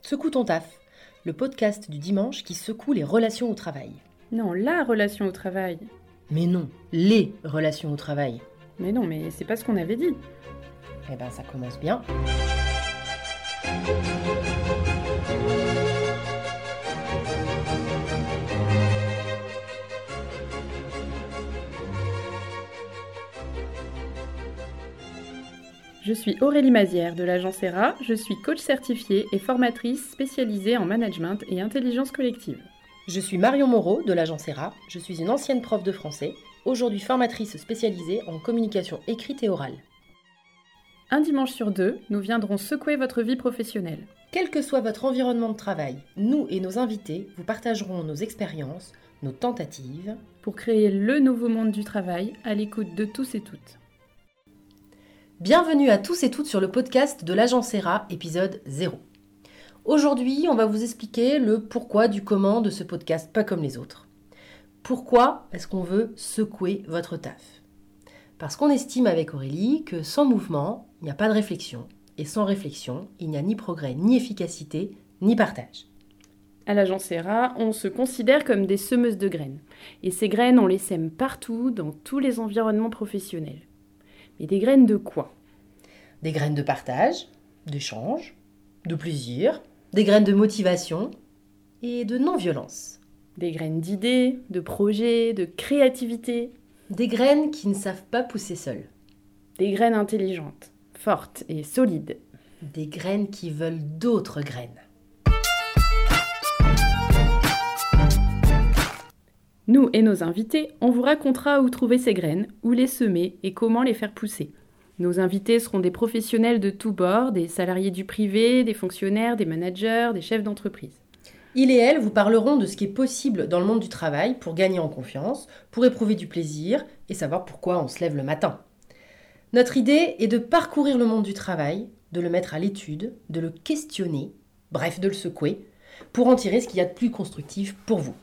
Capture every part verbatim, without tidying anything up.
Secoue ton taf, le podcast du dimanche qui secoue les relations au travail. Non, la relation au travail. Mais non, les relations au travail. Mais non, mais c'est pas ce qu'on avait dit. Eh ben ça commence bien. Je suis Aurélie Mazière de l'agence E R A, je suis coach certifiée et formatrice spécialisée en management et intelligence collective. Je suis Marion Moreau de l'agence E R A, je suis une ancienne prof de français, aujourd'hui formatrice spécialisée en communication écrite et orale. Un dimanche sur deux, nous viendrons secouer votre vie professionnelle. Quel que soit votre environnement de travail, nous et nos invités vous partagerons nos expériences, nos tentatives, pour créer le nouveau monde du travail à l'écoute de tous et toutes. Bienvenue à tous et toutes sur le podcast de l'agence E R A, épisode zéro. Aujourd'hui, on va vous expliquer le pourquoi du comment de ce podcast pas comme les autres. Pourquoi est-ce qu'on veut secouer votre taf ? Parce qu'on estime avec Aurélie que sans mouvement, il n'y a pas de réflexion. Et sans réflexion, il n'y a ni progrès, ni efficacité, ni partage. À l'agence E R A, on se considère comme des semeuses de graines. Et ces graines, on les sème partout, dans tous les environnements professionnels. Mais des graines de quoi ? Des graines de partage, d'échange, de plaisir, des graines de motivation et de non-violence. Des graines d'idées, de projets, de créativité. Des graines qui ne savent pas pousser seules. Des graines intelligentes, fortes et solides. Des graines qui veulent d'autres graines. Nous et nos invités, on vous racontera où trouver ces graines, où les semer et comment les faire pousser. Nos invités seront des professionnels de tous bords, des salariés du privé, des fonctionnaires, des managers, des chefs d'entreprise. Ils et elles vous parleront de ce qui est possible dans le monde du travail pour gagner en confiance, pour éprouver du plaisir et savoir pourquoi on se lève le matin. Notre idée est de parcourir le monde du travail, de le mettre à l'étude, de le questionner, bref de le secouer, pour en tirer ce qu'il y a de plus constructif pour vous.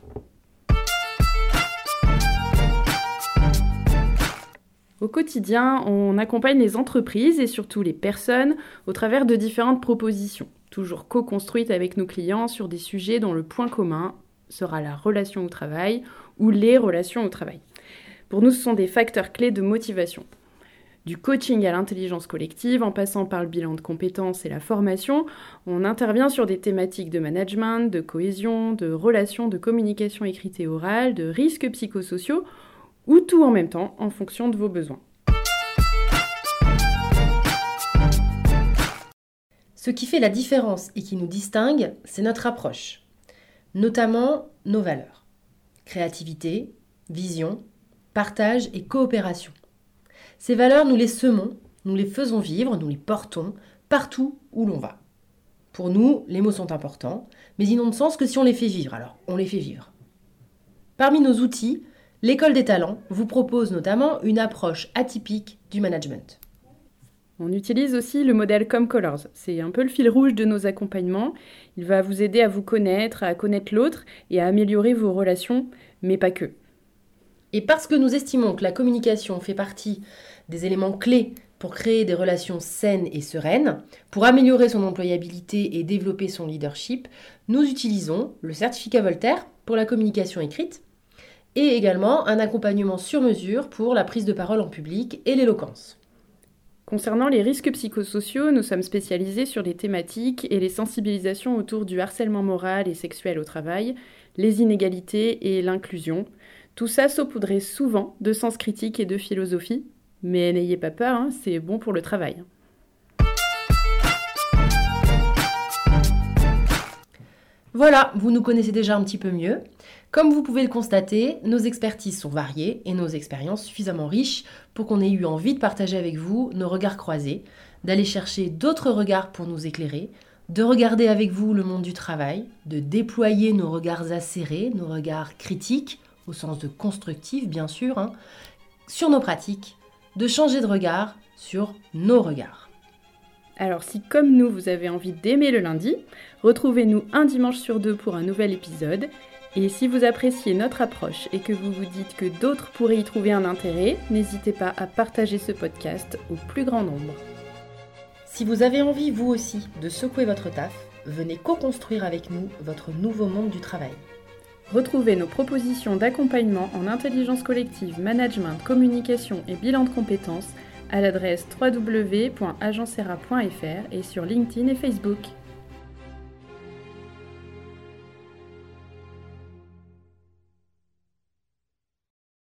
Au quotidien, on accompagne les entreprises et surtout les personnes au travers de différentes propositions, toujours co-construites avec nos clients sur des sujets dont le point commun sera la relation au travail ou les relations au travail. Pour nous, ce sont des facteurs clés de motivation. Du coaching à l'intelligence collective, en passant par le bilan de compétences et la formation, on intervient sur des thématiques de management, de cohésion, de relations, de communication écrite et orale, de risques psychosociaux, ou tout en même temps, en fonction de vos besoins. Ce qui fait la différence et qui nous distingue, c'est notre approche, notamment nos valeurs. Créativité, vision, partage et coopération. Ces valeurs, nous les semons, nous les faisons vivre, nous les portons partout où l'on va. Pour nous, les mots sont importants, mais ils n'ont de sens que si on les fait vivre, alors on les fait vivre. Parmi nos outils, l'École des talents vous propose notamment une approche atypique du management. On utilise aussi le modèle ComColors. C'est un peu le fil rouge de nos accompagnements. Il va vous aider à vous connaître, à connaître l'autre et à améliorer vos relations, mais pas que. Et parce que nous estimons que la communication fait partie des éléments clés pour créer des relations saines et sereines, pour améliorer son employabilité et développer son leadership, nous utilisons le certificat Voltaire pour la communication écrite, et également un accompagnement sur mesure pour la prise de parole en public et l'éloquence. Concernant les risques psychosociaux, nous sommes spécialisés sur les thématiques et les sensibilisations autour du harcèlement moral et sexuel au travail, les inégalités et l'inclusion. Tout ça saupoudré souvent de sens critique et de philosophie, mais n'ayez pas peur, hein, c'est bon pour le travail. Voilà, vous nous connaissez déjà un petit peu mieux. Comme vous pouvez le constater, nos expertises sont variées et nos expériences suffisamment riches pour qu'on ait eu envie de partager avec vous nos regards croisés, d'aller chercher d'autres regards pour nous éclairer, de regarder avec vous le monde du travail, de déployer nos regards acérés, nos regards critiques, au sens de constructif bien sûr, hein, sur nos pratiques, de changer de regard sur nos regards. Alors si comme nous vous avez envie d'aimer le lundi, retrouvez-nous un dimanche sur deux pour un nouvel épisode. Et si vous appréciez notre approche et que vous vous dites que d'autres pourraient y trouver un intérêt, n'hésitez pas à partager ce podcast au plus grand nombre. Si vous avez envie, vous aussi, de secouer votre taf, venez co-construire avec nous votre nouveau monde du travail. Retrouvez nos propositions d'accompagnement en intelligence collective, management, communication et bilan de compétences à l'adresse w w w point agencera point f r et sur LinkedIn et Facebook.